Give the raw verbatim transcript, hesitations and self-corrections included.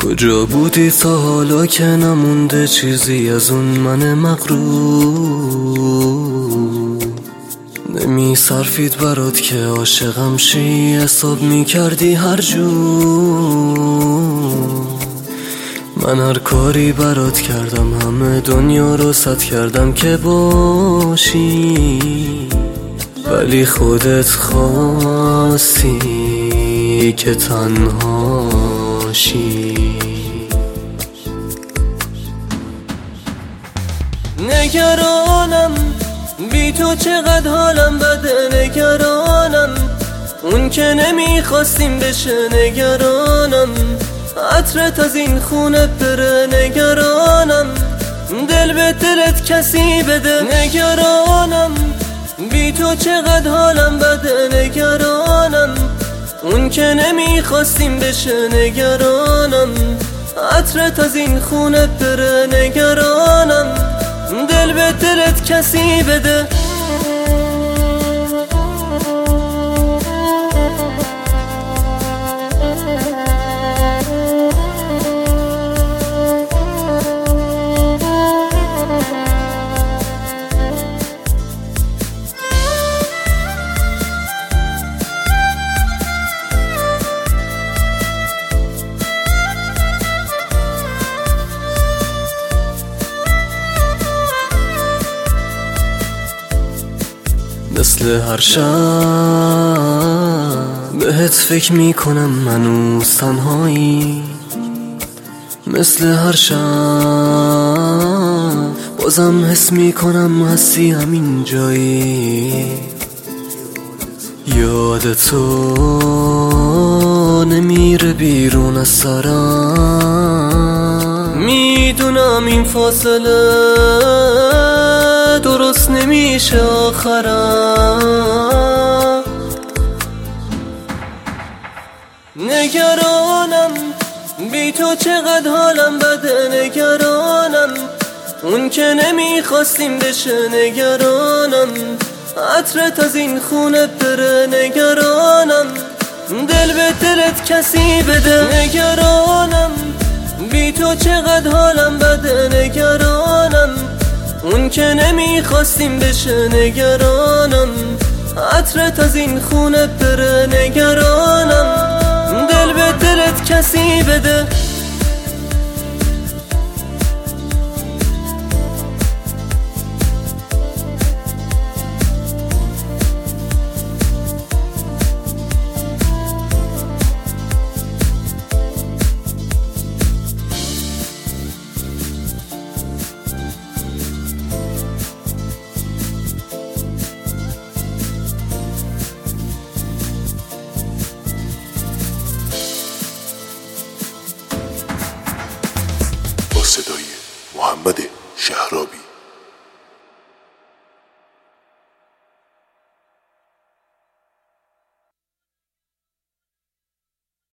کجا بودی تا حالا که نمونده چیزی از اون من مغرور؟ نمی صرفید برات که عاشقم شی، حساب می کردی هر جور. من هر کاری برات کردم، همه دنیا رو ست کردم که باشی، ولی خودت خواستی که تنهاشی. نگرانم بی تو چقدر حالم بده، نگرانم اون که نمیخواستیم بشه، نگرانم عطرت از این خونه بره، نگرانم دل به دلت کسی بده، نگرانم بی تو چقدر حالم بده، نگرانم اون که نمیخواستیم بشه، نگرانم عطرت از این خونه بره، نگرانم دل به دلت کسی بده. مثل هر شب بهت فکر میکنم منوز تنهایی، مثل هر شب بازم حس میکنم هستی همین جایی. یاد تو نمیره بیرون از سرم، میدونم این فاصله درست نمیشه آخرم. نگرانم بی تو چقدر حالم بده، نگرانم اون که نمیخواستیم بشه، نگرانم عطرت از این خونه بره، نگرانم دل به دلت کسی بده، نگرانم بی تو چقدر حالم بده، نگرانم اون که نمیخواستیم بشه، نگرانم عطرت از این خونه بره، نگرانم دل به دلت کسی بده.